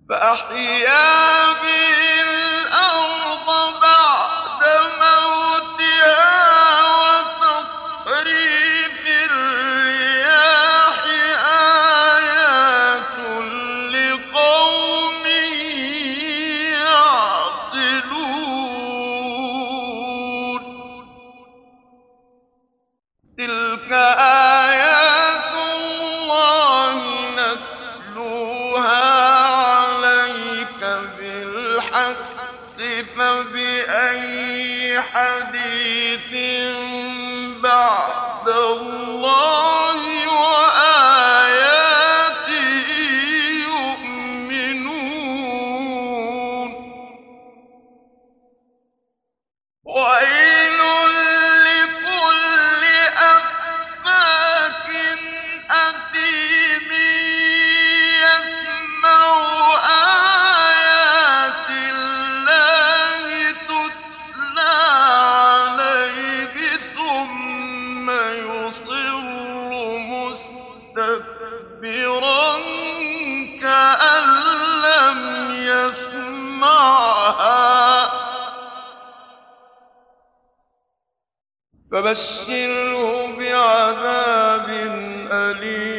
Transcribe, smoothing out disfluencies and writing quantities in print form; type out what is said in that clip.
فأحيا به الأرض بعد موتها وتصريف الرياح آيات لقوم يعقلون تلك آيات الله نتلوها عليك بالحق فبأي حديث بعد الله وآياته يؤمنون ويل لكل أفاك أثيم يسمع آيات الله تتلى عليه ثم يصر مستكبرا كأن لم يسمعها فبشره بعذاب أليم